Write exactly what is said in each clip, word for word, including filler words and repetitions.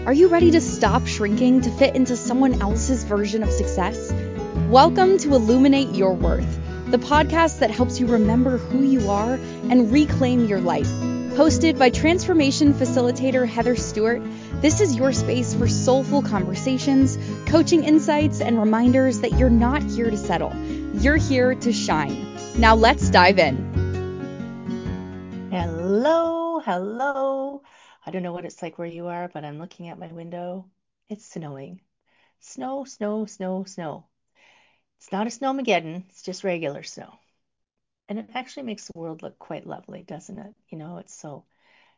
Are you ready to stop shrinking to fit into someone else's version of success? Welcome to Illuminate Your Worth, the podcast that helps you remember who you are and reclaim your life. Hosted by transformation facilitator Heather Stewart, this is your space for soulful conversations, coaching insights, and reminders that you're not here to settle. You're here to shine. Now let's dive in. Hello, hello. I don't know what it's like where you are, but I'm looking at my window. It's snowing. Snow, snow, snow, snow. It's not a snowmageddon, it's just regular snow. And it actually makes the world look quite lovely, doesn't it? You know, it's so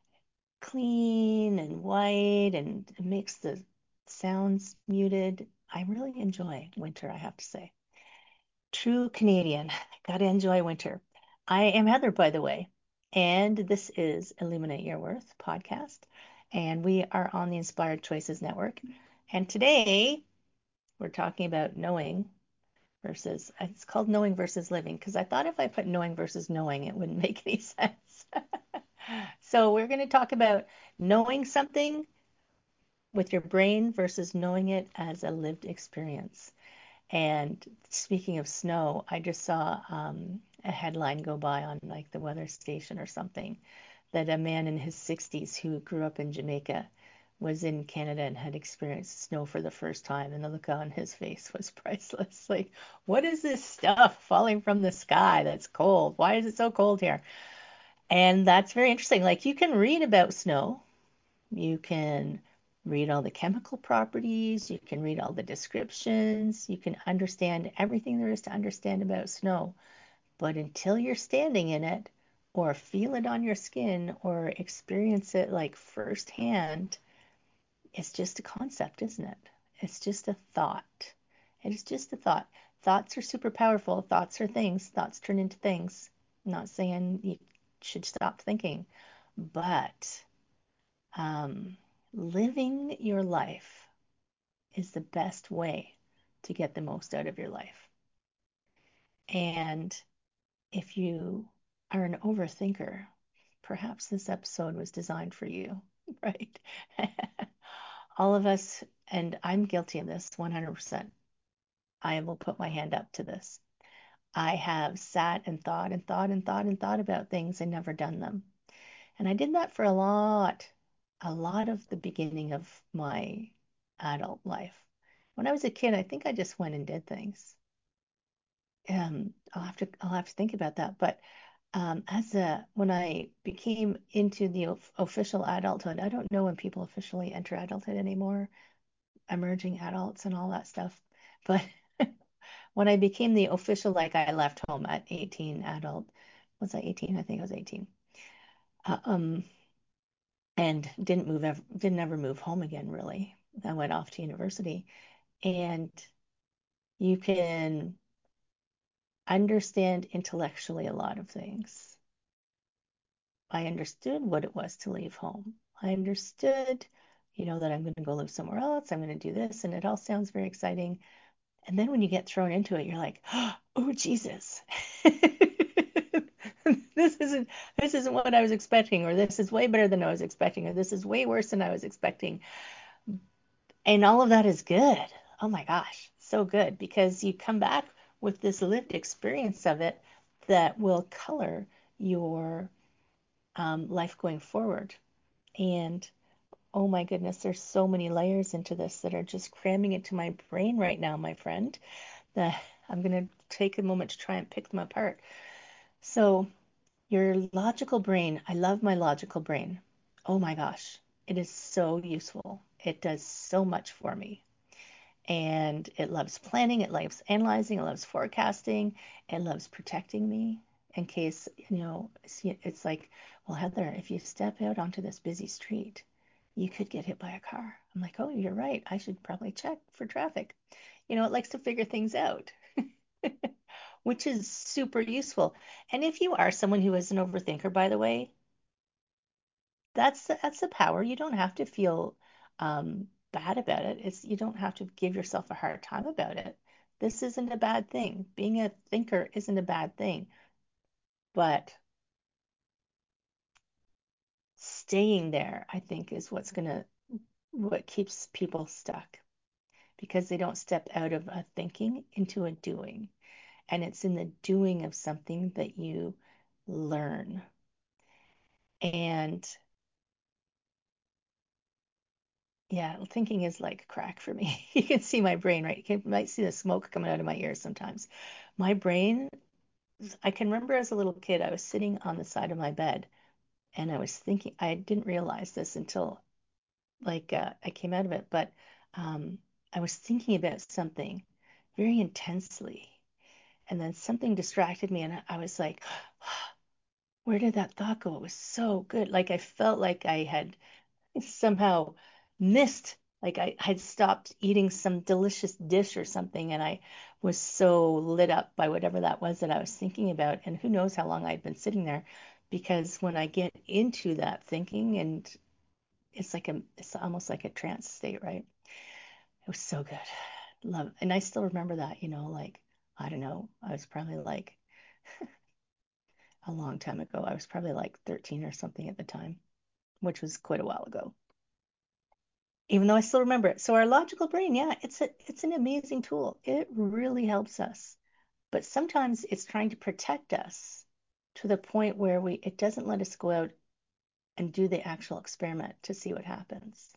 clean and white and it makes the sounds muted. I really enjoy winter, I have to say. True Canadian. Gotta enjoy winter. I am Heather, by the way, and this is Illuminate Your Worth podcast, and we are on the Inspired Choices Network. And today we're talking about knowing versus, it's called knowing versus living, because I thought if I put knowing versus knowing, it wouldn't make any sense. So we're going to talk about knowing something with your brain versus knowing it as a lived experience. And speaking of snow, I just saw um, a headline go by on like the weather station or something that a man in his sixties who grew up in Jamaica was in Canada and had experienced snow for the first time, and the look on his face was priceless. Like, what is this stuff falling from the sky that's cold? Why is it so cold here? And that's very interesting. Like, you can read about snow, you can read all the chemical properties, you can read all the descriptions, you can understand everything there is to understand about snow. But until you're standing in it, or feel it on your skin, or experience it like firsthand, it's just a concept, isn't it? It's just a thought. It is just a thought. Thoughts are super powerful. Thoughts are things. Thoughts turn into things. I'm not saying you should stop thinking, but um, living your life is the best way to get the most out of your life. And if you are an overthinker, perhaps this episode was designed for you, right? All of us, and I'm guilty of this one hundred percent. I will put my hand up to this. I have sat and thought and thought and thought and thought about things and never done them. And I did that for a lot, a lot of the beginning of my adult life. When I was a kid, I think I just went and did things. Um, I'll have to I'll have to think about that. But um, as a when I became into the of- official adulthood, I don't know when people officially enter adulthood anymore, emerging adults and all that stuff. But when I became the official, like I left home at eighteen, adult, was I eighteen? I think I was eighteen. Uh, um, and didn't move ever, didn't ever move home again, really. I went off to university, and you can understand intellectually a lot of things. I understood what it was to leave home. I understood, you know, that I'm going to go live somewhere else. I'm going to do this, and it all sounds very exciting. And then when you get thrown into it, you're like, oh, Jesus. This isn't this isn't what I was expecting, or this is way better than I was expecting, or this is way worse than I was expecting. And all of that is good. Oh my gosh, so good because you come back with this lived experience of it that will color your um, life going forward. And oh my goodness, there's so many layers into this that are just cramming into my brain right now, my friend, that I'm going to take a moment to try and pick them apart. So, your logical brain, I love my logical brain. Oh my gosh, it is so useful. It does so much for me. And it loves planning, it loves analyzing, it loves forecasting, it loves protecting me in case, you know, it's, it's like, well, Heather, if you step out onto this busy street, you could get hit by a car. I'm like, oh, you're right. I should probably check for traffic. You know, it likes to figure things out, which is super useful. And if you are someone who is an overthinker, by the way, that's the, that's the power. You don't have to feel um, bad about it. It's you don't have to give yourself a hard time about it. This isn't a bad thing. Being a thinker isn't a bad thing, but staying there, I think, is what's going to what keeps people stuck because they don't step out of a thinking into a doing. And it's in the doing of something that you learn. And yeah, thinking is like crack for me. You can see my brain, right? You can, might see the smoke coming out of my ears sometimes. My brain, I can remember as a little kid, I was sitting on the side of my bed and I was thinking, I didn't realize this until like uh, I came out of it, but um, I was thinking about something very intensely. And then something distracted me, and I, I was like, where did that thought go? It was so good. Like I felt like I had somehow missed, like I had stopped eating some delicious dish or something, and I was so lit up by whatever that was that I was thinking about. And who knows how long I'd been sitting there, because when I get into that thinking, and it's like a, it's almost like a trance state, right? It was so good. Love, and I still remember that, you know, like I don't know, I was probably like a long time ago. I was probably like thirteen or something at the time, which was quite a while ago. Even though I still remember it. So our logical brain, yeah, it's a it's an amazing tool. It really helps us. But sometimes it's trying to protect us to the point where we it doesn't let us go out and do the actual experiment to see what happens.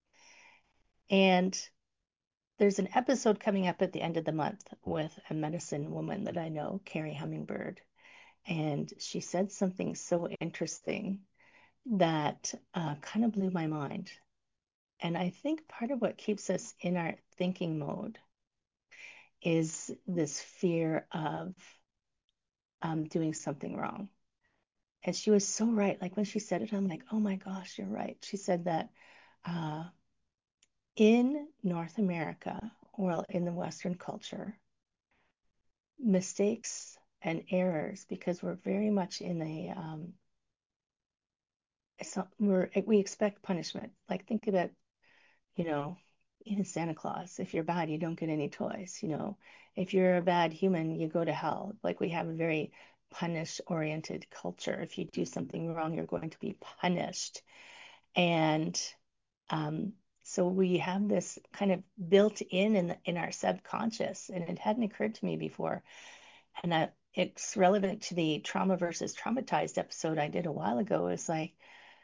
And there's an episode coming up at the end of the month with a medicine woman that I know, Carrie Hummingbird, and she said something so interesting that uh, kind of blew my mind. And I think part of what keeps us in our thinking mode is this fear of um, doing something wrong. And she was so right. Like when she said it, I'm like, oh my gosh, you're right. She said that uh, in North America, well, in the Western culture, mistakes and errors, because we're very much in a um, it's not, we're we expect punishment. Like think about, you know, even Santa Claus. If you're bad, you don't get any toys. You know, if you're a bad human, you go to hell. Like we have a very punish-oriented culture. If you do something wrong, you're going to be punished. And um, so we have this kind of built in in, the, in our subconscious, and it hadn't occurred to me before. And I, it's relevant to the trauma versus traumatized episode I did a while ago. Is like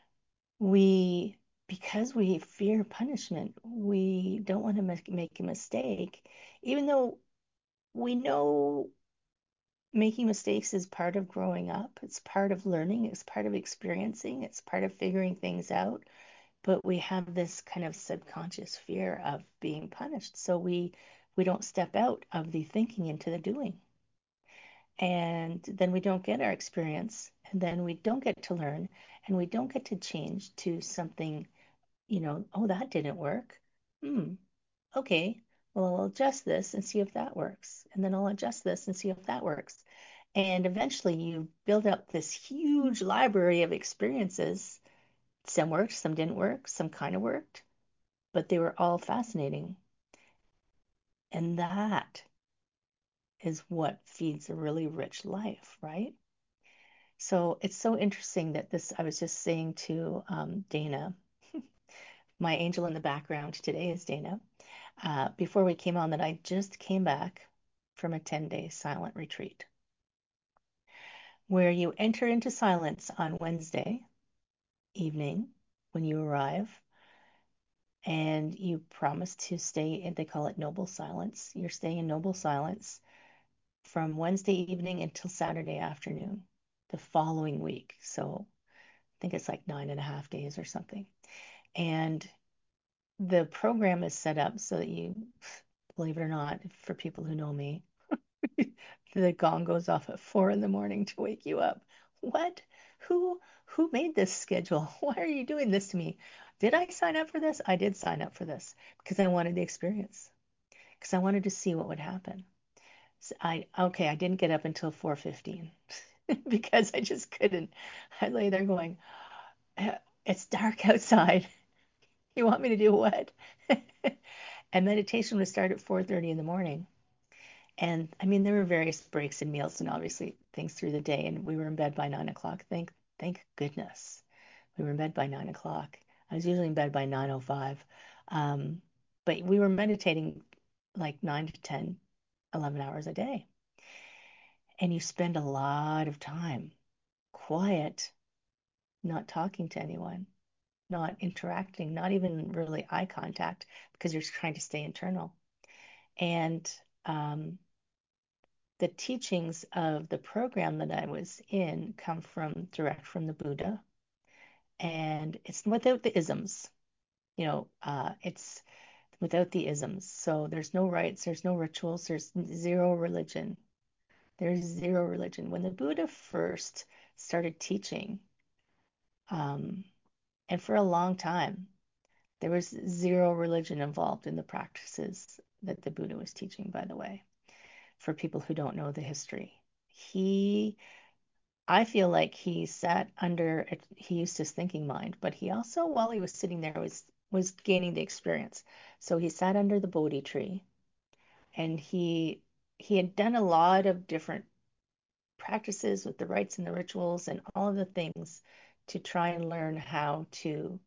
we because we fear punishment, we don't want to make, make a mistake, even though we know making mistakes is part of growing up, it's part of learning, it's part of experiencing, it's part of figuring things out. But we have this kind of subconscious fear of being punished, so we we don't step out of the thinking into the doing, and then we don't get our experience, and then we don't get to learn, and we don't get to change to something, you know, oh, that didn't work. Hmm. Okay. Well, I'll adjust this and see if that works. And then I'll adjust this and see if that works. And eventually you build up this huge library of experiences. Some worked, some didn't work, some kind of worked, but they were all fascinating. And that is what feeds a really rich life, right? So it's so interesting that this, I was just saying to um, Dana, my angel in the background today is Dana, uh, before we came on, that I just came back from a ten day silent retreat where you enter into silence on Wednesday evening when you arrive, and you promise to stay in, they call it noble silence. You're staying in noble silence from Wednesday evening until Saturday afternoon the following week. So I think it's like nine and a half days or something. And the program is set up so that you, believe it or not, for people who know me, the gong goes off at four in the morning to wake you up. What? Who who made this schedule? Why are you doing this to me? Did I sign up for this? I did sign up for this because I wanted the experience, because I wanted to see what would happen. So I okay, I didn't get up until four fifteen because I just couldn't. I lay there going, "Uh, it's dark outside. You want me to do what?" And meditation would start at four thirty in the morning. And I mean, there were various breaks and meals and obviously things through the day. And we were in bed by nine o'clock. Thank, thank goodness we were in bed by nine o'clock. I was usually in bed by nine oh five. Um, but we were meditating like nine to ten, eleven hours a day. And you spend a lot of time quiet, not talking to anyone, not interacting, not even really eye contact because you're trying to stay internal. And um, the teachings of the program that I was in come from direct from the Buddha, and it's without the isms. You know, uh, it's without the isms. So there's no rites, there's no rituals, there's zero religion. There's zero religion. When the Buddha first started teaching, um, and for a long time, there was zero religion involved in the practices that the Buddha was teaching, by the way, for people who don't know the history. He, I feel like he sat under, he used his thinking mind, but he also, while he was sitting there, was was gaining the experience. So he sat under the Bodhi tree, and he he had done a lot of different practices with the rites and the rituals and all of the things to try and learn how to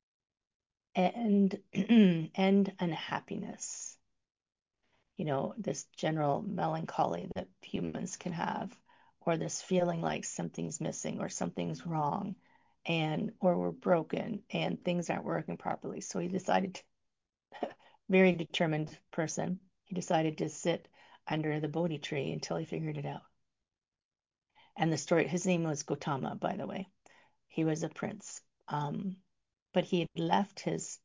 end end unhappiness. You know, this general melancholy that humans can have, or this feeling like something's missing or something's wrong, and or we're broken and things aren't working properly. So he decided, to, very determined person, he decided to sit under the Bodhi tree until he figured it out. And the story, his name was Gautama, by the way. He was a prince. Um, but he had left his,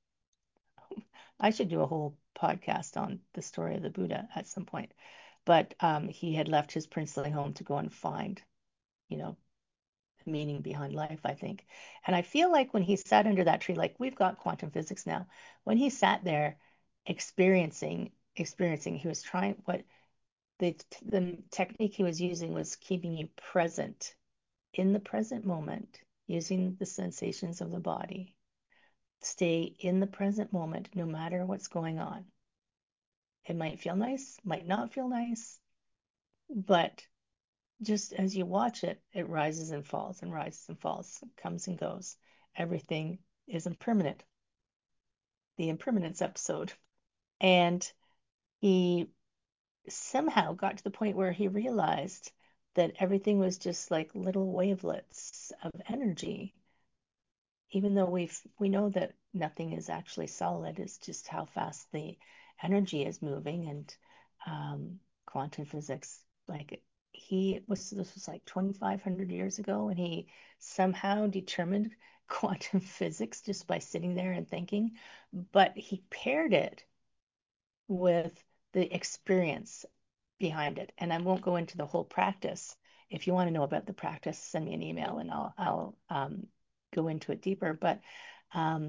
I should do a whole podcast on the story of the Buddha at some point. But um, he had left his princely home to go and find, you know, the meaning behind life, I think. And I feel like when he sat under that tree, like we've got quantum physics now, when he sat there experiencing, experiencing, he was trying what the the technique he was using was keeping you present in the present moment, using the sensations of the body. Stay in the present moment no matter what's going on. It might feel nice, might not feel nice, but just as you watch it, it rises and falls and rises and falls, comes and goes. Everything is impermanent. The impermanence episode. And he somehow got to the point where he realized that everything was just like little wavelets of energy, even though we've we know that nothing is actually solid, it's just how fast the energy is moving. And um, quantum physics, like he was, this was like twenty-five hundred years ago, and he somehow determined quantum physics just by sitting there and thinking, but he paired it with the experience behind it. And I won't go into the whole practice. If you want to know about the practice, send me an email and I'll I'll um, go into it deeper. But um,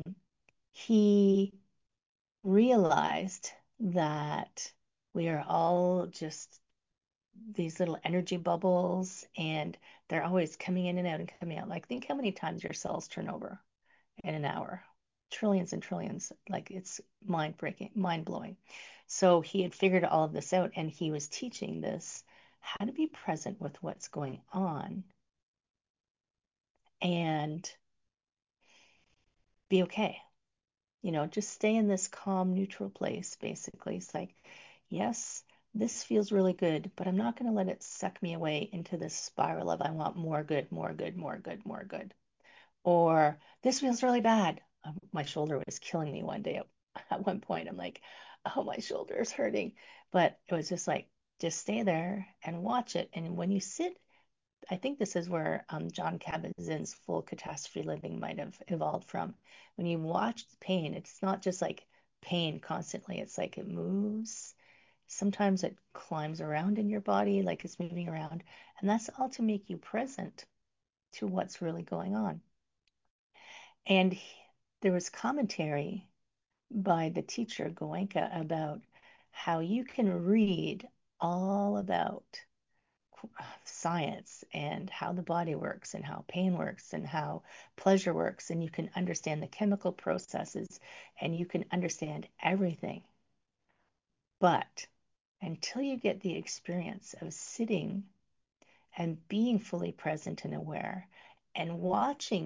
he realized that we are all just these little energy bubbles, and they're always coming in and out and coming out. Like, think how many times your cells turn over in an hour. Trillions and trillions. Like, it's mind breaking, mind blowing. So he had figured all of this out, and he was teaching this how to be present with what's going on and be okay. You know, just stay in this calm, neutral place, basically. It's like, yes, this feels really good, but I'm not going to let it suck me away into this spiral of I want more good, more good, more good, more good. Or this feels really bad. Um, my shoulder was killing me one day. At, at one point, I'm like, oh, my shoulder is hurting. But it was just like, just stay there and watch it. And when you sit, I think this is where um, John Kabat-Zinn's full catastrophe living might have evolved from. When you watch the pain, it's not just like pain constantly. It's like it moves. Sometimes it climbs around in your body, like it's moving around. And that's all to make you present to what's really going on. And he- there was commentary by the teacher, Goenka, about how you can read all about science and how the body works and how pain works and how pleasure works, and you can understand the chemical processes and you can understand everything. But until you get the experience of sitting and being fully present and aware and watching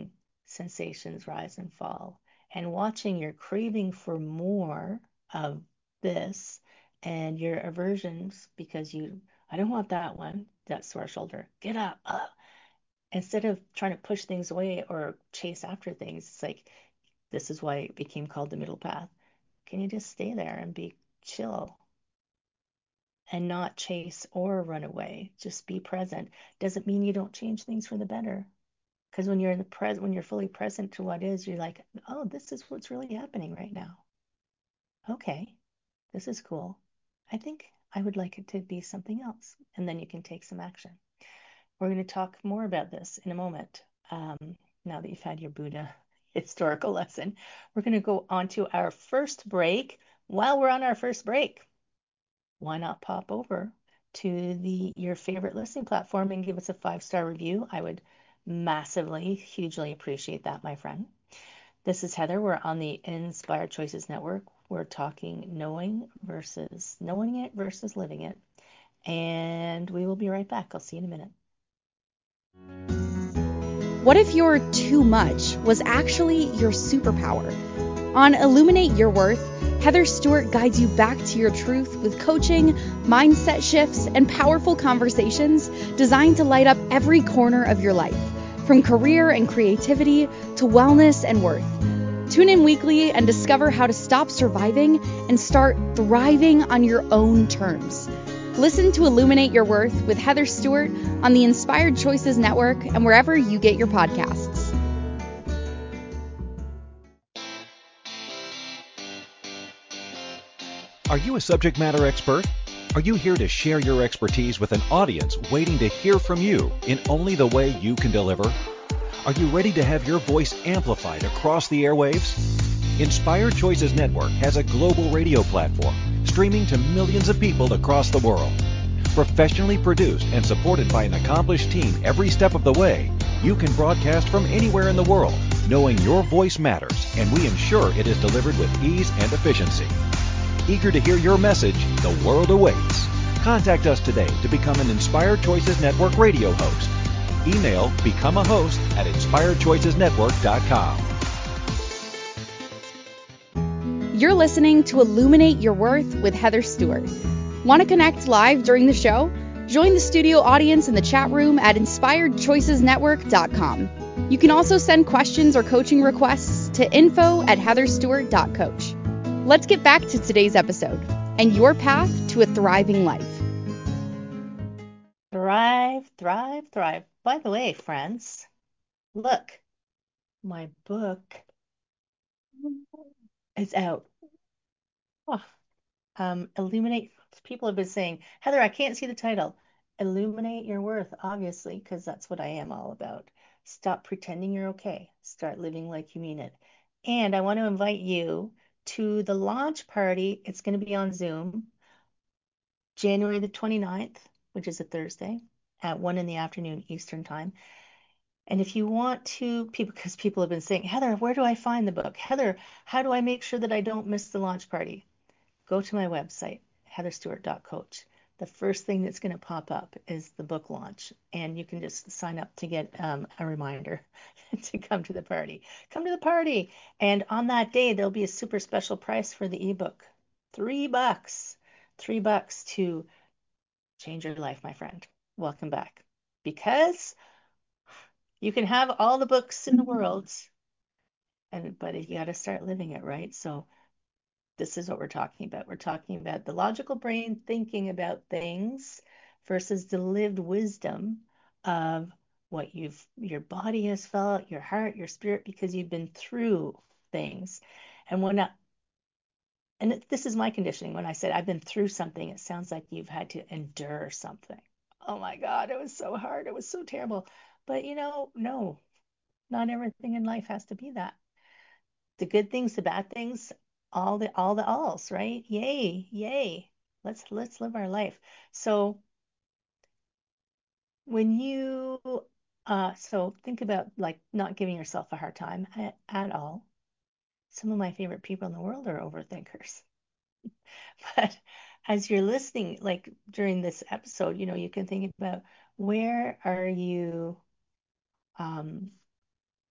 sensations rise and fall, and watching your craving for more of this and your aversions because you, I don't want that one, that sore shoulder. Get up. Uh. Instead of trying to push things away or chase after things, it's like this is why it became called the middle path. Can you just stay there and be chill and not chase or run away? Just be present. Doesn't mean you don't change things for the better. Because when you're in the present, when you're fully present to what is, you're like, oh, this is what's really happening right now. Okay, this is cool. I think I would like it to be something else. And then you can take some action. We're going to talk more about this in a moment. Um, now that you've had your Buddha historical lesson, we're going to go on to our first break. While we're on our first break, why not pop over to the your favorite listening platform and give us a five-star review? I would massively, hugely appreciate that, my friend. This is Heather. We're on the Inspired Choices Network. We're talking knowing versus knowing it versus living it. And we will be right back. I'll see you in a minute. What if your too much was actually your superpower? On Illuminate Your Worth, Heather Stewart guides you back to your truth with coaching, mindset shifts, and powerful conversations designed to light up every corner of your life, from career and creativity to wellness and worth. Tune in weekly and discover how to stop surviving and start thriving on your own terms. Listen to Illuminate Your Worth with Heather Stewart on the Inspired Choices Network and wherever you get your podcasts. Are you a subject matter expert? Are you here to share your expertise with an audience waiting to hear from you in only the way you can deliver? Are you ready to have your voice amplified across the airwaves? Inspired Choices Network has a global radio platform streaming to millions of people across the world. Professionally produced and supported by an accomplished team every step of the way, you can broadcast from anywhere in the world, knowing your voice matters, and we ensure it is delivered with ease and efficiency. Eager to hear your message, the world awaits. Contact us today to become an Inspired Choices Network radio host. Email become a host at inspired choices network dot com. You're listening to Illuminate Your Worth with Heather Stewart. Want to connect live during the show? Join the studio audience in the chat room at inspired choices network dot com. You can also send questions or coaching requests to info at heather stewart dot coach. Let's get back to today's episode and your path to a thriving life. Thrive, thrive, thrive. By the way, friends, look, my book is out. Oh, um, Illuminate. People have been saying, Heather, I can't see the title. Illuminate Your Worth, obviously, because that's what I am all about. Stop pretending you're okay. Start living like you mean it. And I want to invite you to the launch party. It's going to be on Zoom, January the twenty-ninth, which is a Thursday, at one in the afternoon Eastern time. And if you want to, people, because people have been saying, Heather, where do I find the book? Heather, how do I make sure that I don't miss the launch party? Go to my website, heather stewart dot coach. The first thing that's going to pop up is the book launch, and you can just sign up to get um, a reminder to come to the party. Come to the party, and on that day there'll be a super special price for the ebook, three bucks, three bucks to change your life, my friend. Welcome back, because you can have all the books in the world, and but you got to start living it, right? So this is what we're talking about. We're talking about the logical brain thinking about things versus the lived wisdom of what you've your body has felt, your heart, your spirit, because you've been through things. And when I, and this is my conditioning, when I said I've been through something, it sounds like you've had to endure something. Oh my God, it was so hard. It was so terrible. But you know, no, not everything in life has to be that. The good things, the bad things, all the all the alls, right? Yay, yay. Let's let's live our life. So when you uh so think about like not giving yourself a hard time at, at all. Some of my favorite people in the world are overthinkers. But as you're listening, like during this episode, you know, you can think about where are you um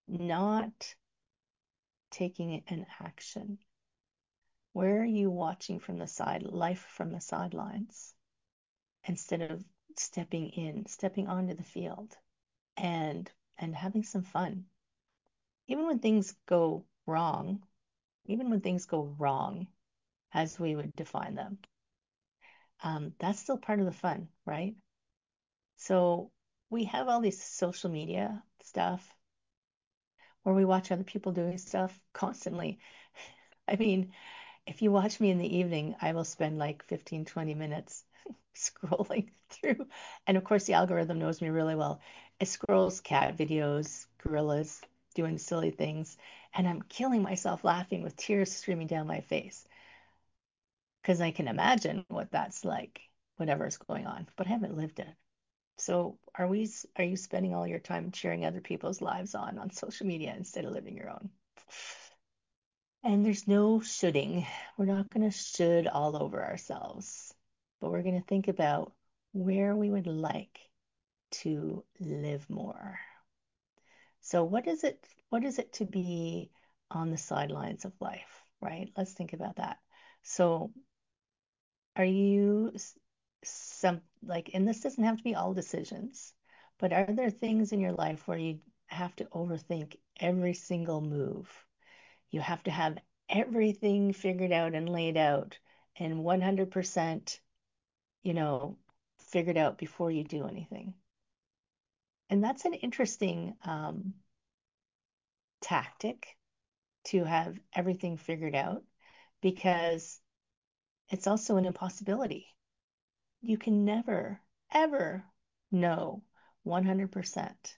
not taking an action? Where are you watching from the side, life from the sidelines, instead of stepping in, stepping onto the field and and having some fun? Even when things go wrong, even when things go wrong, as we would define them, um, that's still part of the fun, right? So we have all these social media stuff where we watch other people doing stuff constantly. I mean, if you watch me in the evening, I will spend like fifteen, twenty minutes scrolling through. And of course, the algorithm knows me really well. It scrolls cat videos, gorillas doing silly things, and I'm killing myself laughing with tears streaming down my face because I can imagine what that's like, whatever's going on, but I haven't lived it. So are we, are you spending all your time sharing other people's lives on on social media instead of living your own? And there's no shoulding. We're not going to should all over ourselves, but we're going to think about where we would like to live more. So what is it, what is it to be on the sidelines of life, right? Let's think about that. So are you some like, and this doesn't have to be all decisions, but are there things in your life where you have to overthink every single move? You have to have everything figured out and laid out and one hundred percent, you know, figured out before you do anything. And that's an interesting um, tactic, to have everything figured out, because it's also an impossibility. You can never, ever know one hundred percent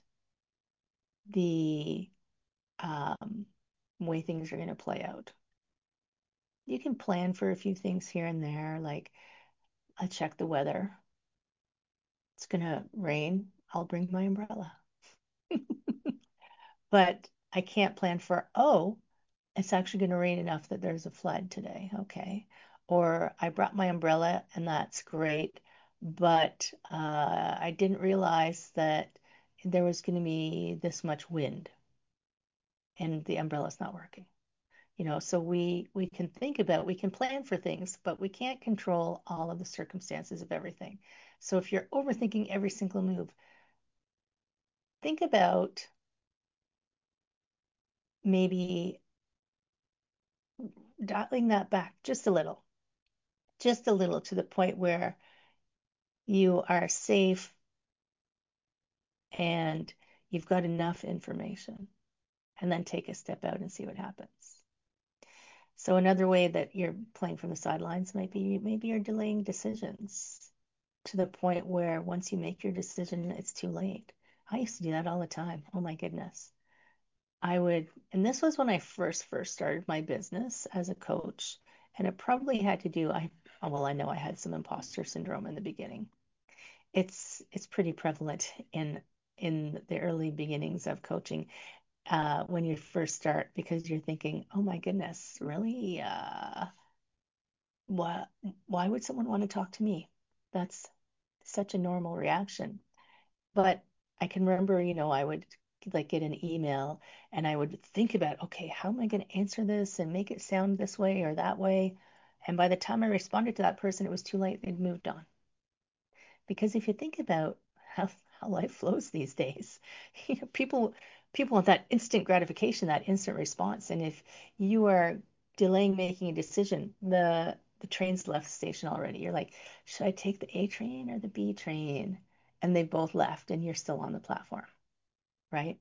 the um, way things are going to play out. You can plan for a few things here and there, like I check the weather. It's going to rain. I'll bring my umbrella. But I can't plan for, oh, it's actually going to rain enough that there's a flood today. Okay. Or I brought my umbrella and that's great, but uh, I didn't realize that there was going to be this much wind and the umbrella's not working. You know, so we we can think about, we can plan for things, but we can't control all of the circumstances of everything. So if you're overthinking every single move, think about maybe dialing that back just a little, just a little to the point where you are safe and you've got enough information, and then take a step out and see what happens. So another way that you're playing from the sidelines might be, maybe you're delaying decisions to the point where once you make your decision, it's too late. I used to do that all the time. Oh my goodness. I would, and this was when I first first started my business as a coach, and it probably had to do, I well, I know I had some imposter syndrome in the beginning. It's it's pretty prevalent in in the early beginnings of coaching, uh, when you first start, because you're thinking, oh my goodness, really? Uh, why why would someone want to talk to me? That's such a normal reaction. But I can remember, you know, I would like get an email and I would think about, okay, how am I going to answer this and make it sound this way or that way? And by the time I responded to that person, it was too late. They'd moved on. Because if you think about how, how life flows these days, you know, people people want that instant gratification, that instant response. And if you are delaying making a decision, the the train's left the station already. You're like, should I take the A train or the B train? And they both left and you're still on the platform, right?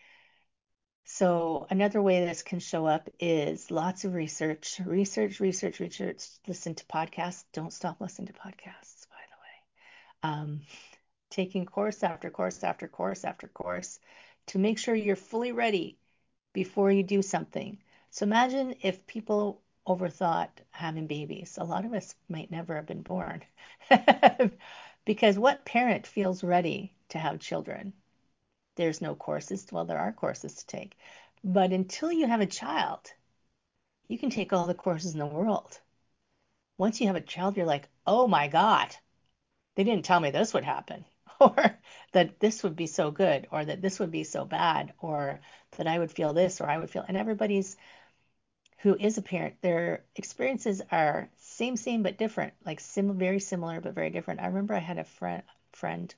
So another way this can show up is lots of research, research, research, research. Listen to podcasts. Don't stop listening to podcasts, by the way. Um, taking course after course after course after course to make sure you're fully ready before you do something. So imagine if people overthought having babies. A lot of us might never have been born. Because what parent feels ready to have children? There's no courses. Well, there are courses to take. But until you have a child, you can take all the courses in the world. Once you have a child, you're like, oh my God, they didn't tell me this would happen. or that this would be so good, or that this would be so bad, or that I would feel this, or I would feel, and everybody's who is a parent, their experiences are same, same, but different, like sim very similar, but very different. I remember I had a friend friend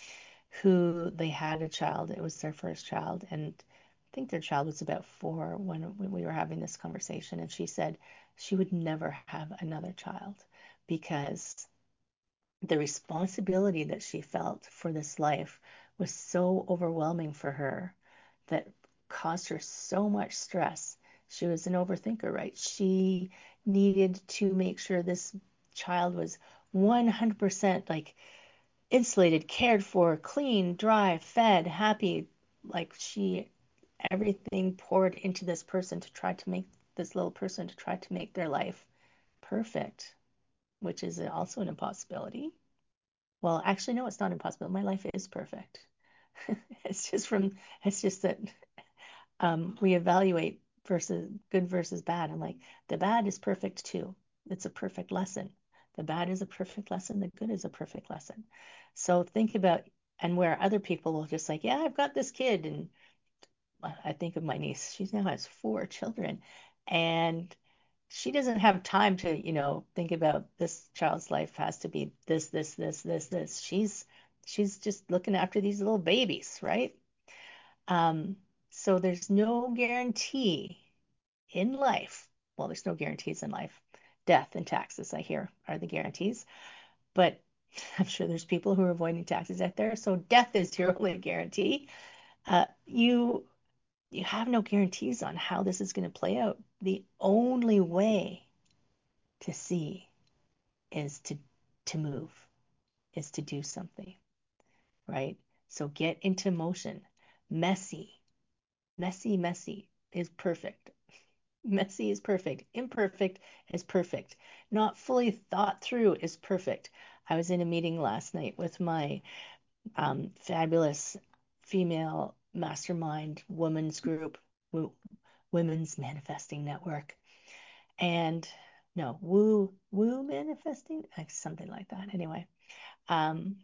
who they had a child. It was their first child, and I think their child was about four when, when we were having this conversation. And she said she would never have another child because the responsibility that she felt for this life was so overwhelming for her that caused her so much stress. She was an overthinker, right? She needed to make sure this child was one hundred percent like insulated, cared for, clean, dry, fed, happy. Like she, everything poured into this person to try to make this little person to try to make their life perfect, which is also an impossibility. Well, actually, no, it's not impossible. My life is perfect. It's just from, it's just that um, we evaluate versus good versus bad. I'm like, the bad is perfect too. It's a perfect lesson. The bad is a perfect lesson. The good is a perfect lesson. So think about, and where other people will just like, yeah, I've got this kid. And I think of my niece. She now has four children. And she doesn't have time to, you know, think about this child's life has to be this, this, this, this, this. She's she's just looking after these little babies, right? Um, so there's no guarantee in life. Well, there's no guarantees in life. Death and taxes, I hear, are the guarantees. But I'm sure there's people who are avoiding taxes out there. So death is your only guarantee. Uh, you you have no guarantees on how this is going to play out. The only way to see is to to move, is to do something, right? So get into motion. Messy, messy, messy is perfect. Messy is perfect. Imperfect is perfect. Not fully thought through is perfect. I was in a meeting last night with my um, fabulous female mastermind women's group, Women's Manifesting Network, and no, woo, woo manifesting, like something like that. Anyway, um,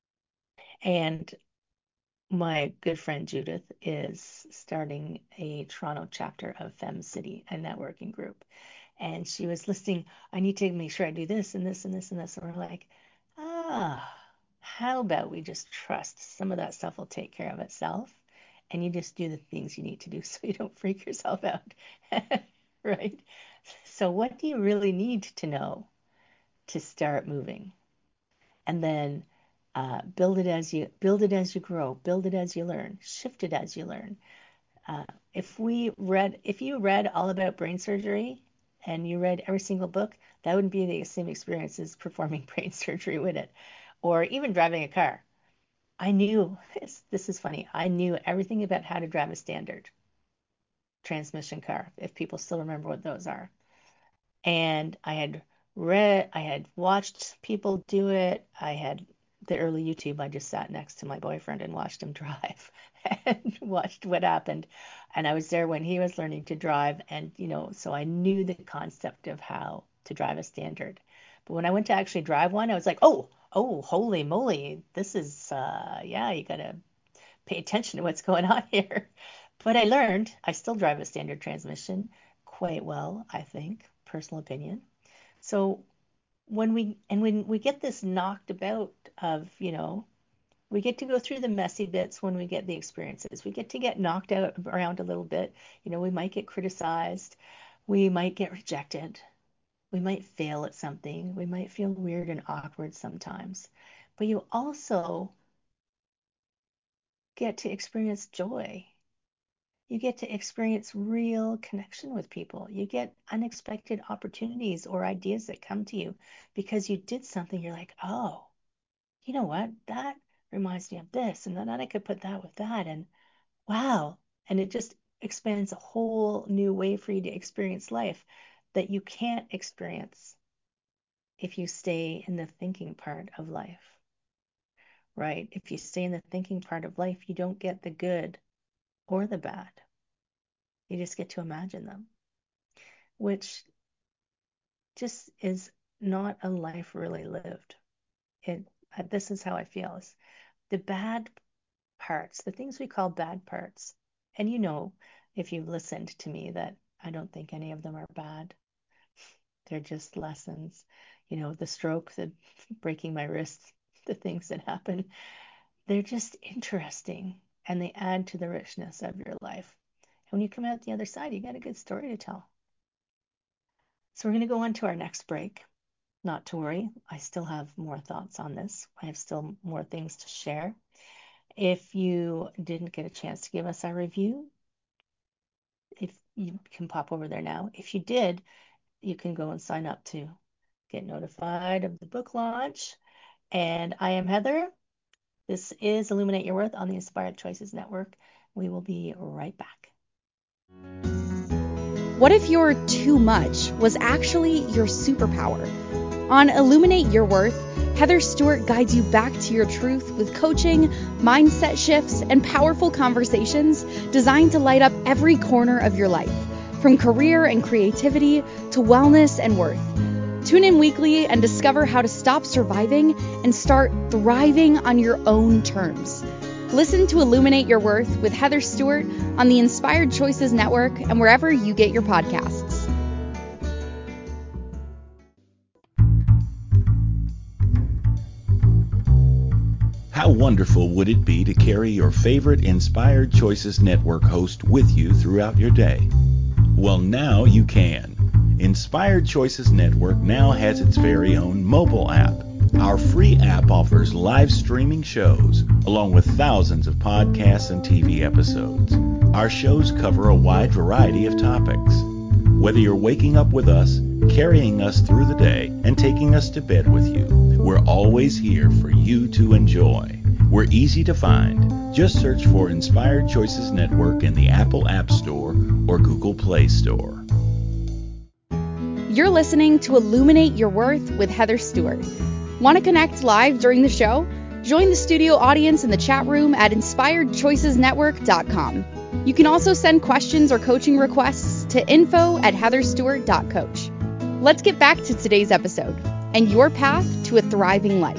and my good friend Judith is starting a Toronto chapter of Fem City, a networking group. And she was listing, I need to make sure I do this and this and this and this. And we're like, ah, how about we just trust some of that stuff will take care of itself and you just do the things you need to do so you don't freak yourself out. Right? So what do you really need to know to start moving? And then uh, build it as you build it as you grow, build it as you learn, shift it as you learn. Uh, if we read, if you read all about brain surgery and you read every single book, that wouldn't be the same experience as performing brain surgery, would it? Or even driving a car. I knew this is funny. I knew everything about how to drive a standard transmission car, if people still remember what those are. And I had read, I had watched people do it. I had the early YouTube. I just sat next to my boyfriend and watched him drive and watched what happened. And I was there when he was learning to drive. And, you know, so I knew the concept of how to drive a standard. But when I went to actually drive one, I was like, oh, oh, holy moly, this is, uh, yeah, you got to pay attention to what's going on here. But I learned, I still drive a standard transmission quite well, I think, personal opinion. So when we and when we get this knocked about of, you know, we get to go through the messy bits when we get the experiences. We get to get knocked out around a little bit. You know, we might get criticized. We might get rejected. We might fail at something. We might feel weird and awkward sometimes. But you also get to experience joy. You get to experience real connection with people. You get unexpected opportunities or ideas that come to you because you did something. You're like, oh, you know what? That reminds me of this. And then I could put that with that. And wow. And it just expands a whole new way for you to experience life that you can't experience if you stay in the thinking part of life, right? If you stay in the thinking part of life, you don't get the good or the bad. You just get to imagine them, which just is not a life really lived. It, this is how I feel. the bad parts, the things we call bad parts. And you know, if you've listened to me, that I don't think any of them are bad. They're just lessons. You know, the stroke, the breaking my wrist, the things that happen, they're just interesting and they add to the richness of your life. And when you come out the other side, you got a good story to tell. So we're going to go on to our next break. Not to worry, I still have more thoughts on this. I have still more things to share. If you didn't get a chance to give us our review, if you can pop over there now. If you did, you can go and sign up to get notified of the book launch. And I am Heather. This is Illuminate Your Worth on the Inspired Choices Network. We will be right back. What if your too much was actually your superpower? On Illuminate Your Worth, Heather Stewart guides you back to your truth with coaching, mindset shifts, and powerful conversations designed to light up every corner of your life, from career and creativity to wellness and worth. Tune in weekly and discover how to stop surviving and start thriving on your own terms. Listen to Illuminate Your Worth with Heather Stewart on the Inspired Choices Network and wherever you get your podcasts. How wonderful would it be to carry your favorite Inspired Choices Network host with you throughout your day? Well, now you can. Inspired Choices Network now has its very own mobile app. Our free app offers live streaming shows, along with thousands of podcasts and T V episodes. Our shows cover a wide variety of topics. Whether you're waking up with us, carrying us through the day, and taking us to bed with you, we're always here for you to enjoy. We're easy to find. Just search for Inspired Choices Network in the Apple App Store or Google Play Store. You're listening to Illuminate Your Worth with Heather Stewart. Want to connect live during the show? Join the studio audience in the chat room at inspired choices network dot com. You can also send questions or coaching requests to info at heather stewart dot coach. Let's get back to today's episode and your path to a thriving life.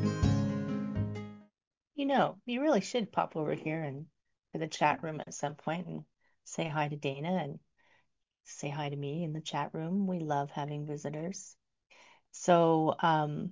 You know, you really should pop over here and to the chat room at some point and say hi to Dana and say hi to me in the chat room. We love having visitors. So, um,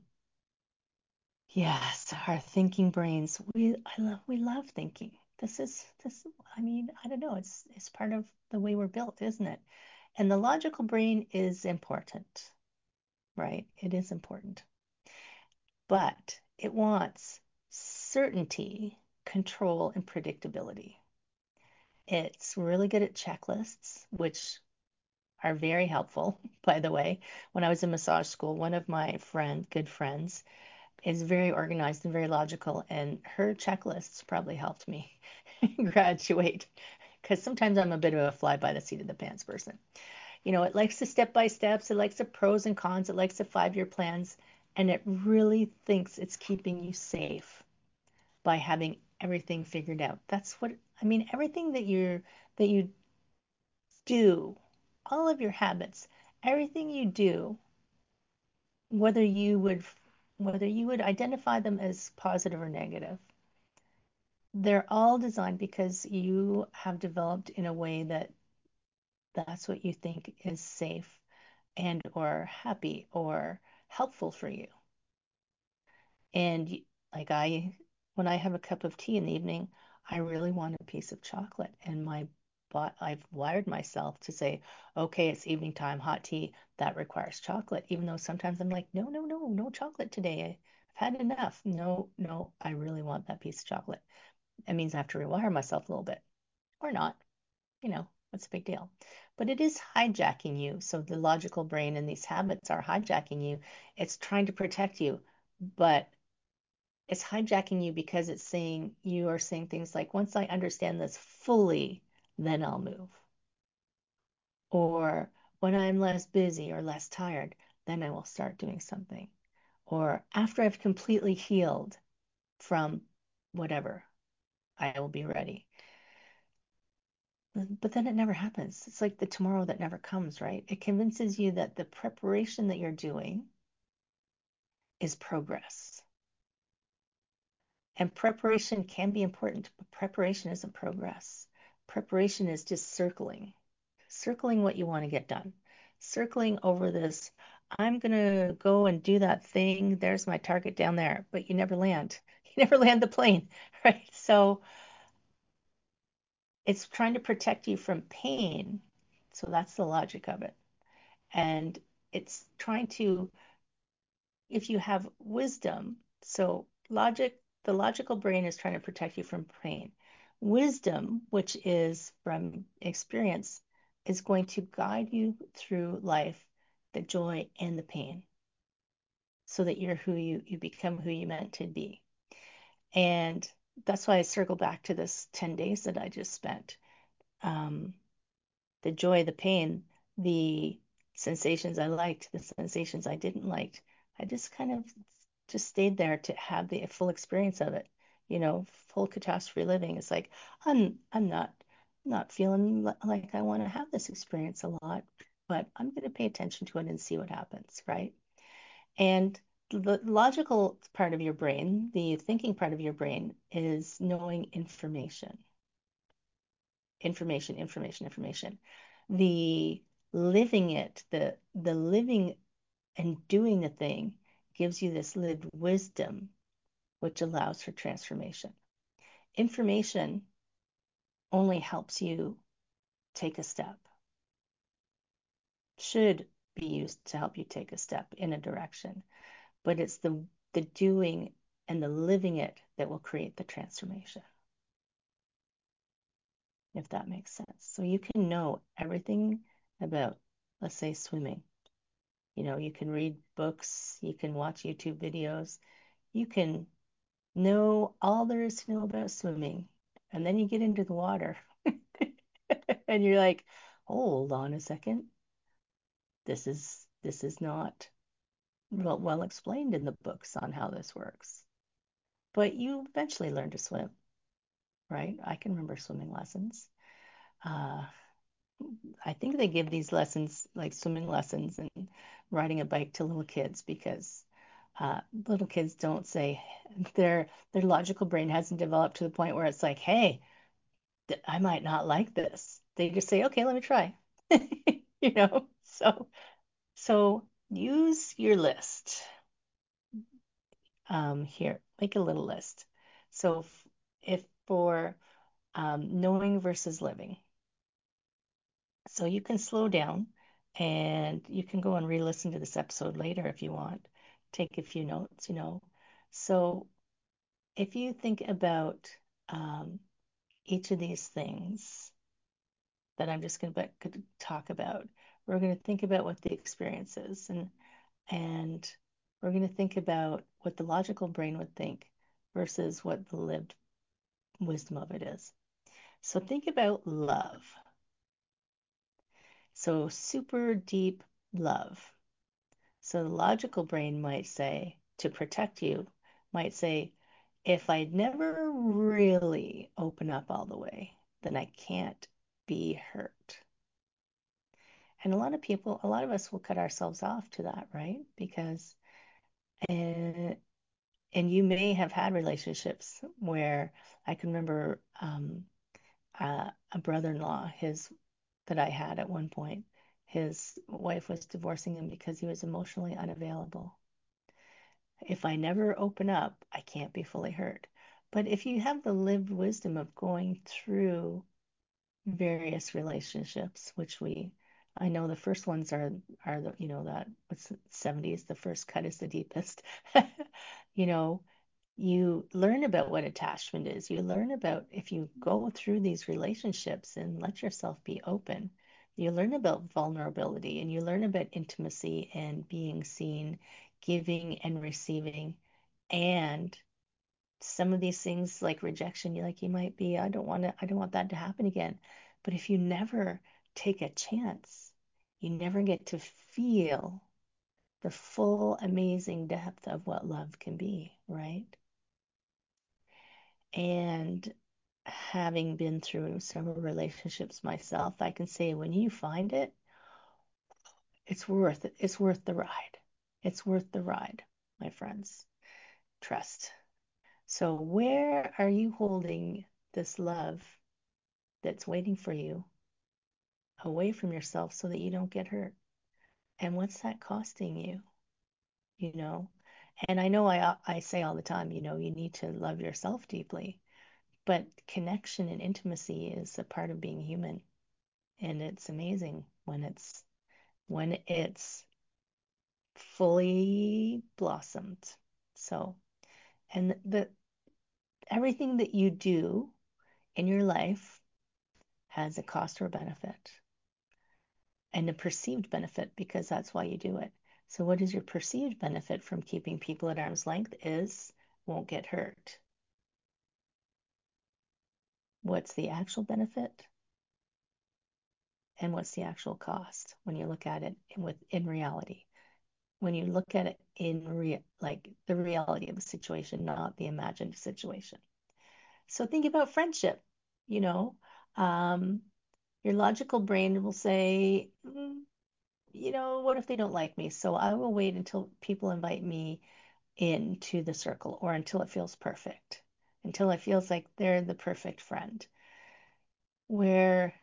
yes, our thinking brains. We I love we love thinking. This is this. I mean, I don't know. It's it's part of the way we're built, isn't it? And the logical brain is important, right? It is important, but it wants certainty, control, and predictability. It's really good at checklists, which are very helpful, by the way. When I was in massage school, one of my friend, good friends, is very organized and very logical, and her checklists probably helped me graduate because sometimes I'm a bit of a fly by the seat of the pants person. You know, it likes the step by steps, it likes the pros and cons, it likes the five-year plans, and it really thinks it's keeping you safe by having everything figured out. That's what I mean, everything that you're that you do, all of your habits, everything you do, whether you would whether you would identify them as positive or negative, they're all designed because you have developed in a way that that's what you think is safe and or happy or helpful for you. And like I, when I have a cup of tea in the evening, I really want a piece of chocolate. And my, but I've wired myself to say, okay, it's evening time, hot tea, that requires chocolate. Even though sometimes I'm like, no, no, no, no chocolate today. I've had enough. No, no, I really want that piece of chocolate. It means I have to rewire myself a little bit, or not. You know, what's the big deal? But it is hijacking you. So the logical brain and these habits are hijacking you. It's trying to protect you, but it's hijacking you because it's saying you are saying things like, once I understand this fully, then I'll move. Or when I'm less busy or less tired, then I will start doing something. Or after I've completely healed from whatever, I will be ready. But then it never happens. It's like the tomorrow that never comes, right? It convinces you that the preparation that you're doing is progress. And preparation can be important, but preparation isn't progress. Preparation is just circling, circling what you want to get done, circling over this. I'm going to go and do that thing. There's my target down there, but you never land. You never land the plane, right? So it's trying to protect you from pain. So that's the logic of it. And it's trying to, if you have wisdom, so logic, the logical brain is trying to protect you from pain. Wisdom, which is from experience, is going to guide you through life, the joy and the pain, so that you're who you you become who you meant to be. And that's why I circle back to this ten days that I just spent. Um, the joy, the pain, the sensations I liked, the sensations I didn't like. I just kind of just stayed there to have the full experience of it. You know, full catastrophe living. It's like I'm I'm not not feeling like I want to have this experience a lot, but I'm going to pay attention to it and see what happens, right? And the logical part of your brain, the thinking part of your brain, is knowing information information, information, information. The living it, the the living and doing the thing gives you this lived wisdom, which allows for transformation. Information only helps you take a step, should be used to help you take a step in a direction, but it's the the doing and the living it that will create the transformation, if that makes sense. So you can know everything about, let's say, swimming. You know, you can read books, you can watch YouTube videos, you can know all there is to know about swimming. And then you get into the water and you're like, hold on a second. This is this is not well, well explained in the books on how this works. But you eventually learn to swim, right? I can remember swimming lessons. Uh, I think they give these lessons, like swimming lessons and riding a bike, to little kids because uh, little kids don't say their their logical brain hasn't developed to the point where it's like, hey, th- I might not like this. They just say, okay, let me try. You know, so so use your list. Um, here, make a little list. So if, if for um, knowing versus living. So you can slow down and you can go and re-listen to this episode later if you want. Take a few notes, you know. So if you think about um, each of these things that I'm just going to talk about, we're going to think about what the experience is, and and we're going to think about what the logical brain would think versus what the lived wisdom of it is. So think about love. So super deep love. So the logical brain might say, to protect you, might say, if I never really open up all the way, then I can't be hurt. And a lot of people, a lot of us will cut ourselves off to that, right? Because, and, and you may have had relationships where I can remember um, uh, a brother-in-law, his that I had at one point. His wife was divorcing him because he was emotionally unavailable. If I never open up, I can't be fully hurt. But if you have the lived wisdom of going through various relationships, which we, I know the first ones are are the, you know, that what's seventies, the first cut is the deepest. You know, you learn about what attachment is. You learn about, if you go through these relationships and let yourself be open, you learn about vulnerability and you learn about intimacy and being seen, giving and receiving. And some of these things like rejection, you like you might be, I don't want to, I don't want that to happen again. But if you never take a chance, you never get to feel the full amazing depth of what love can be, right? And having been through several relationships myself, I can say when you find it, it's worth it. It's worth the ride. It's worth the ride, my friends. Trust. So where are you holding this love that's waiting for you away from yourself so that you don't get hurt? And what's that costing you? You know? And I know I I say all the time, you know, you need to love yourself deeply, but connection and intimacy is a part of being human. And it's amazing when it's when it's fully blossomed. So, and the everything that you do in your life has a cost or a benefit, and a perceived benefit because that's why you do it. So what is your perceived benefit from keeping people at arm's length is won't get hurt. What's the actual benefit? And what's the actual cost when you look at it in, with in reality? When you look at it in real, like the reality of the situation, not the imagined situation. So think about friendship. You know, um, your logical brain will say, mm, you know, what if they don't like me? So I will wait until people invite me into the circle or until it feels perfect, until it feels like they're the perfect friend. Where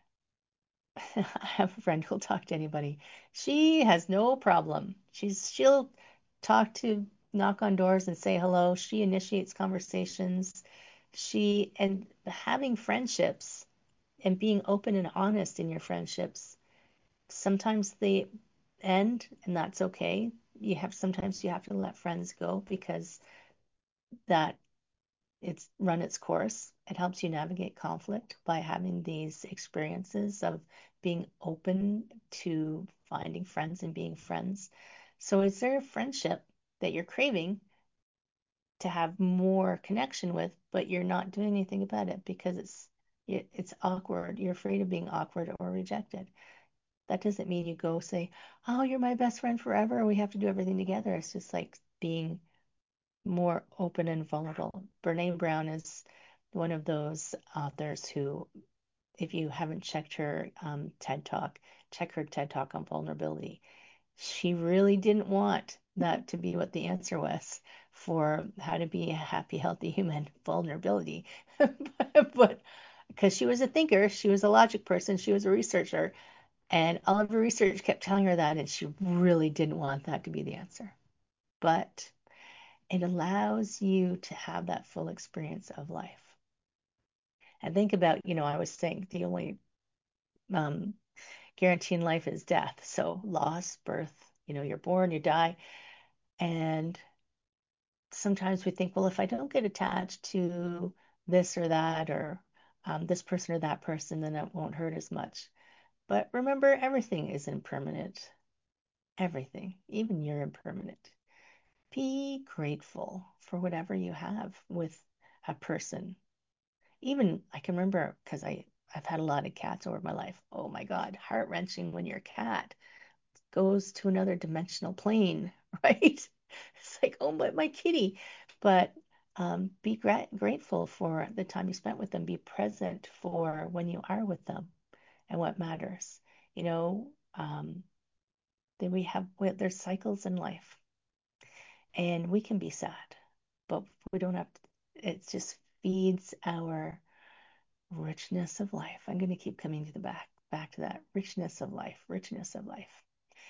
I have a friend who'll talk to anybody. She has no problem. She's she'll talk to knock on doors and say hello. She initiates conversations. She and having friendships and being open and honest in your friendships. Sometimes they end and that's okay. You have sometimes you have to let friends go because that it's run its course. It helps you navigate conflict by having these experiences of being open to finding friends and being friends. So, is there a friendship that you're craving to have more connection with, but you're not doing anything about it because it's it's awkward. You're afraid of being awkward or rejected. That doesn't mean you go say, "Oh, you're my best friend forever. We have to do everything together." It's just like being more open and vulnerable. Brene Brown is one of those authors who, if you haven't checked her um, TED Talk, check her TED Talk on vulnerability. She really didn't want that to be what the answer was for how to be a happy, healthy human, vulnerability. But because she was a thinker, she was a logic person, she was a researcher, and all of her research kept telling her that, and she really didn't want that to be the answer. But it allows you to have that full experience of life. And think about, you know, I was saying the only um, guarantee in life is death. So loss, birth, you know, you're born, you die. And sometimes we think, well, if I don't get attached to this or that, or um, this person or that person, then it won't hurt as much. But remember, everything is impermanent. Everything, even you're impermanent. Be grateful for whatever you have with a person. Even I can remember because I I've had a lot of cats over my life. Oh my God, heart-wrenching when your cat goes to another dimensional plane, right? It's like, oh my my kitty. But um, be gra grateful for the time you spent with them. Be present for when you are with them and what matters. You know, um, then we have we, there's cycles in life, and we can be sad, but we don't have to. It just feeds our richness of life. I'm going to keep coming to the back back to that richness of life, richness of life.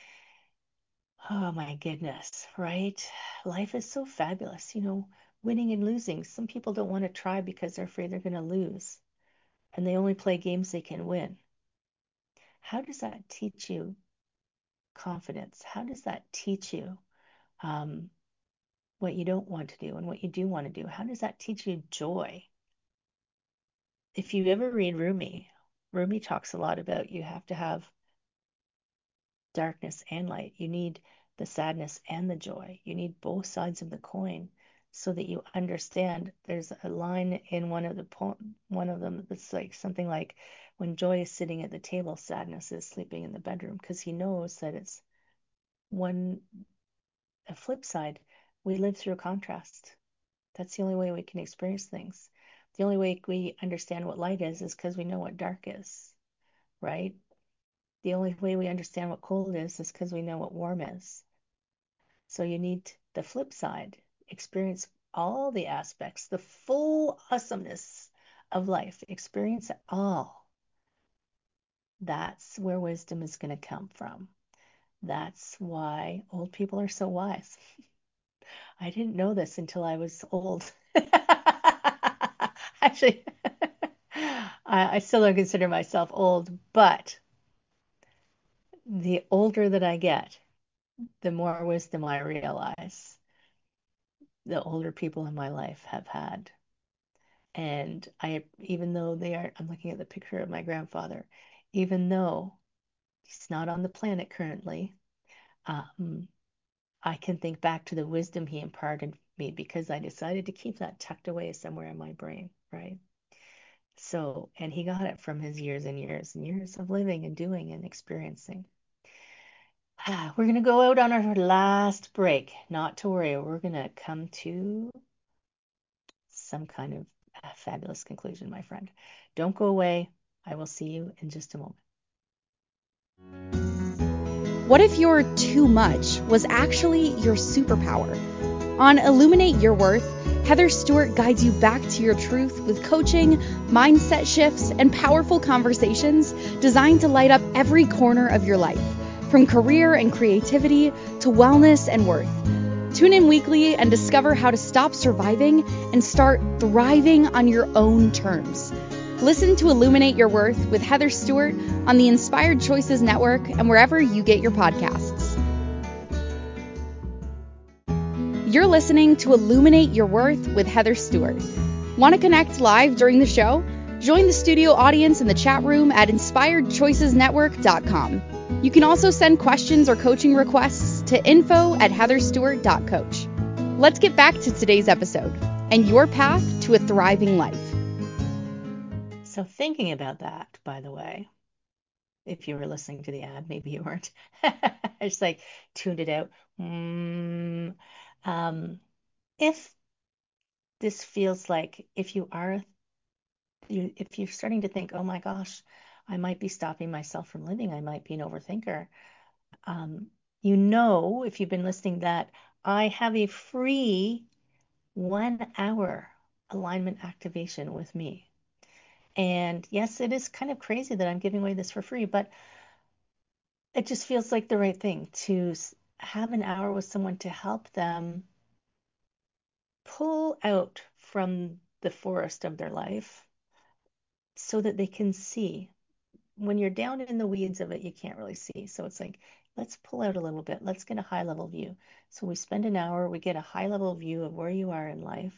Oh my goodness, right? Life is so fabulous, you know, winning and losing. Some people don't want to try because they're afraid they're going to lose, and they only play games they can win. How does that teach you confidence? How does that teach you um, what you don't want to do and what you do want to do? How does that teach you joy? If you ever read Rumi, Rumi talks a lot about you have to have darkness and light. You need the sadness and the joy. You need both sides of the coin so that you understand. There's a line in one of the po- one of them that's like something like, when joy is sitting at the table, sadness is sleeping in the bedroom, because he knows that it's one a flip side. We live through a contrast. That's the only way we can experience things. The only way we understand what light is is because we know what dark is, right? The only way we understand what cold is is because we know what warm is. So you need the flip side, experience all the aspects, the full awesomeness of life, experience it all. That's where wisdom is going to come from. That's why old people are so wise. I didn't know this until I was old. Actually, I, I still don't consider myself old, but the older that I get, the more wisdom I realize the older people in my life have had. And I, even though they are, I'm looking at the picture of my grandfather, even though he's not on the planet currently, um, I can think back to the wisdom he imparted me because I decided to keep that tucked away somewhere in my brain, right? So, and he got it from his years and years and years of living and doing and experiencing. Ah, we're going to go out on our last break. Not to worry, we're going to come to some kind of uh, fabulous conclusion, my friend. Don't go away. I will see you in just a moment. What if your too much was actually your superpower? On Illuminate Your Worth, Heather Stewart guides you back to your truth with coaching, mindset shifts, and powerful conversations designed to light up every corner of your life, from career and creativity to wellness and worth. Tune in weekly and discover how to stop surviving and start thriving on your own terms. Listen to Illuminate Your Worth with Heather Stewart on the Inspired Choices Network and wherever you get your podcasts. You're listening to Illuminate Your Worth with Heather Stewart. Want to connect live during the show? Join the studio audience in the chat room at inspired choices network dot com. You can also send questions or coaching requests to info at heather stewart dot coach. Let's get back to today's episode and your path to a thriving life. So thinking about that, by the way, if you were listening to the ad, maybe you weren't. I just like tuned it out. Mm, um, if this feels like if you are, you, if you're starting to think, oh my gosh, I might be stopping myself from living, I might be an overthinker. Um, you know, if you've been listening, that I have a free one hour alignment activation with me. And yes, it is kind of crazy that I'm giving away this for free, but it just feels like the right thing to have an hour with someone to help them pull out from the forest of their life so that they can see. When you're down in the weeds of it, you can't really see. So it's like, let's pull out a little bit. Let's get a high level view. So we spend an hour, we get a high level view of where you are in life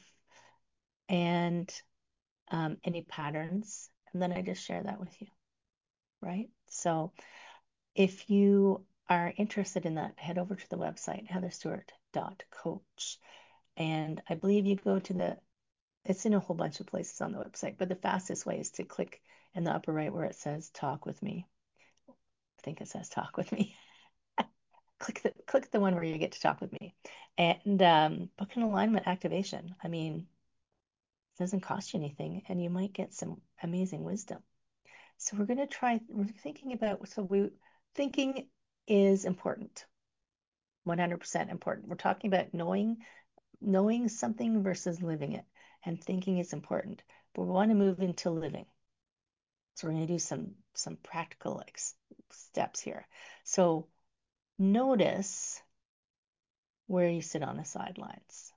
and um, any patterns. And then I just share that with you, right? So if you are interested in that, head over to the website, heather stewart dot coach. And I believe you go to the, it's in a whole bunch of places on the website, but the fastest way is to click in the upper right where it says talk with me. I think it says talk with me. click the click the one where you get to talk with me. And um, book an alignment activation. I mean, it doesn't cost you anything, and you might get some amazing wisdom. So we're going to try, we're thinking about, so we, thinking is important, one hundred percent important. We're talking about knowing, knowing something versus living it, and thinking is important, but we want to move into living. So we're going to do some, some practical ex- steps here. So notice where you sit on the sidelines.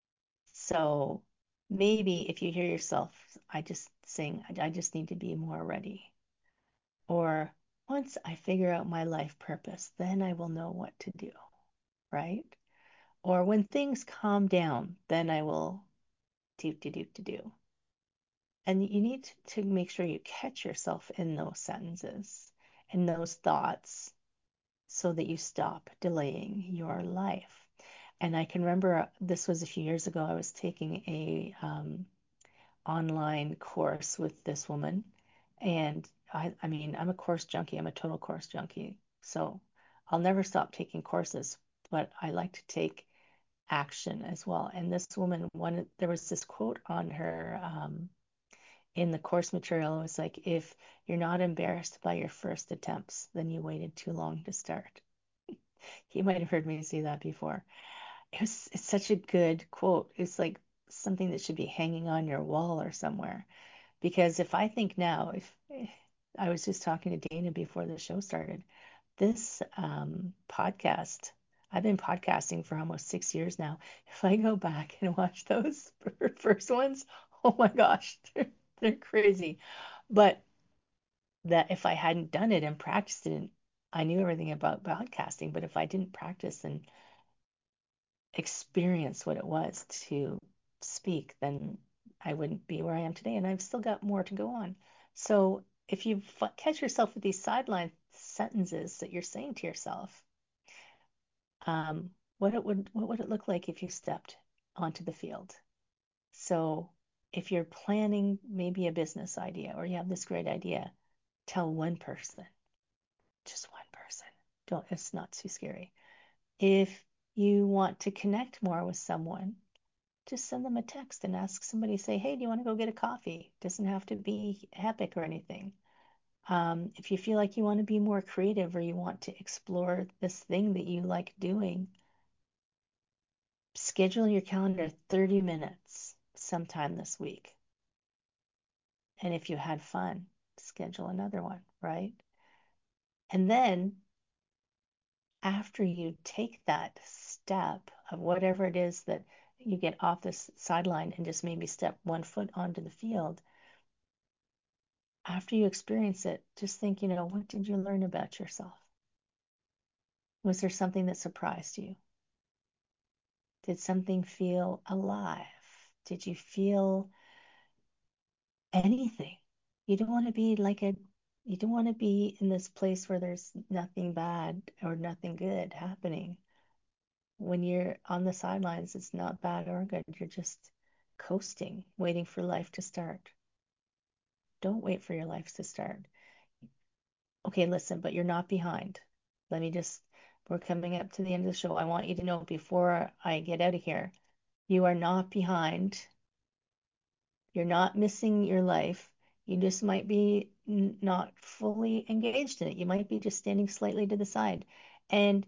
So maybe if you hear yourself, I just saying, I, I just need to be more ready. Or once I figure out my life purpose, then I will know what to do, right? Or when things calm down, then I will do, do, do, do, do. And you need to make sure you catch yourself in those sentences and those thoughts so that you stop delaying your life. And I can remember this was a few years ago, I was taking a um, online course with this woman. And I, I mean, I'm a course junkie. I'm a total course junkie. So I'll never stop taking courses, but I like to take action as well. And this woman, one, there was this quote on her um, in the course material. It was like, if you're not embarrassed by your first attempts, then you waited too long to start. You might have heard me say that before. it was, it's such a good quote. It's like something that should be hanging on your wall or somewhere. Because if I think now, if I was just talking to Dana before the show started, this um, podcast, I've been podcasting for almost six years now. If I go back and watch those first ones, oh my gosh, they're, they're crazy. But that if I hadn't done it and practiced it, I knew everything about podcasting. But if I didn't practice and experience what it was to speak, then I wouldn't be where I am today. And I've still got more to go on. So if you f- catch yourself with these sideline sentences that you're saying to yourself, um, what it would what would it look like if you stepped onto the field? So if you're planning maybe a business idea or you have this great idea, tell one person, just one person. Don't, it's not too scary. If you want to connect more with someone, just send them a text and ask somebody, say, hey, do you want to go get a coffee? It doesn't have to be epic or anything. Um, if you feel like you want to be more creative or you want to explore this thing that you like doing, schedule in your calendar thirty minutes sometime this week. And if you had fun, schedule another one, right? And then after you take that step of whatever it is that you get off this sideline and just maybe step one foot onto the field, after you experience it, just think, you know, what did you learn about yourself? Was there something that surprised you? Did something feel alive? Did you feel anything? You don't want to be like a, you don't want to be in this place where there's nothing bad or nothing good happening. When you're on the sidelines, it's not bad or good. You're just coasting, waiting for life to start. Don't wait for your life to start. Okay, listen, but you're not behind. Let me just, we're coming up to the end of the show. I want you to know before I get out of here, you are not behind. You're not missing your life. You just might be n- not fully engaged in it. You might be just standing slightly to the side. And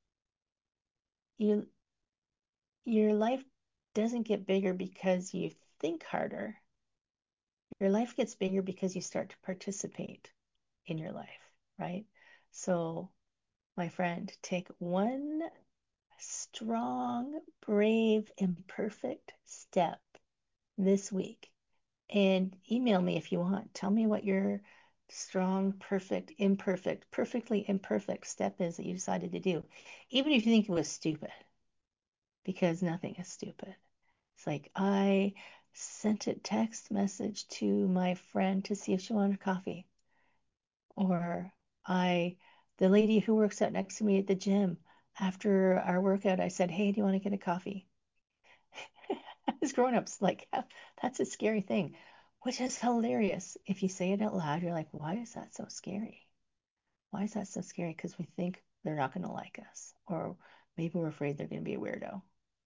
you, your life doesn't get bigger because you think harder. Your life gets bigger because you start to participate in your life, right? So, my friend, take one strong, brave, imperfect step this week and email me if you want. Tell me what your strong, perfect, imperfect, perfectly imperfect step is that you decided to do, even if you think it was stupid, because nothing is stupid. It's like I sent a text message to my friend to see if she wanted coffee. Or I, the lady who works out next to me at the gym, after our workout, I said, hey, do you want to get a coffee? As grown-ups, like, that's a scary thing, which is hilarious. If you say it out loud, you're like, why is that so scary? Why is that so scary? Because we think they're not going to like us. Or maybe we're afraid they're going to be a weirdo.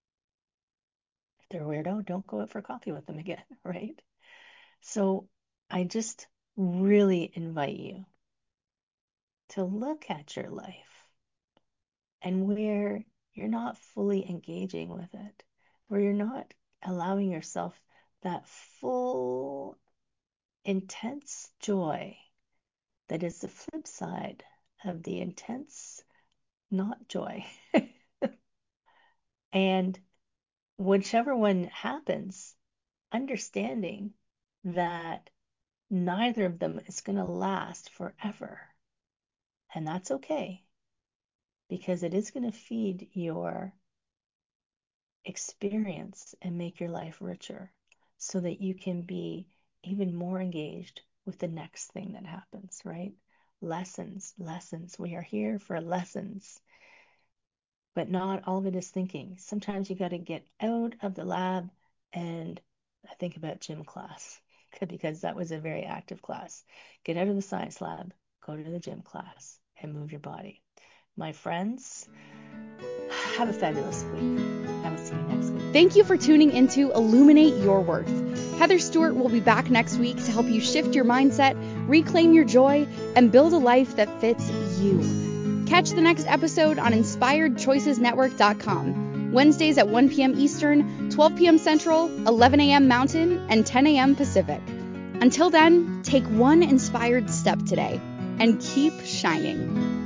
If they're a weirdo, don't go out for coffee with them again, right? So I just really invite you to look at your life and where you're not fully engaging with it, where you're not allowing yourself that full, intense joy that is the flip side of the intense not joy. And whichever one happens, understanding that neither of them is going to last forever. And that's okay, because it is going to feed your experience and make your life richer so that you can be even more engaged with the next thing that happens, right? Lessons, lessons. We are here for lessons, but not all of it is thinking. Sometimes you got to get out of the lab, and I think about gym class because that was a very active class. Get out of the science lab, go to the gym class, and move your body. My friends, have a fabulous week. I will see you next week. Thank you for tuning into Illuminate Your Worth. Heather Stewart will be back next week to help you shift your mindset, reclaim your joy, and build a life that fits you. Catch the next episode on inspired choices network dot com. Wednesdays at one p.m. Eastern, twelve p.m. Central, eleven a.m. Mountain, and ten a.m. Pacific. Until then, take one inspired step today and keep shining.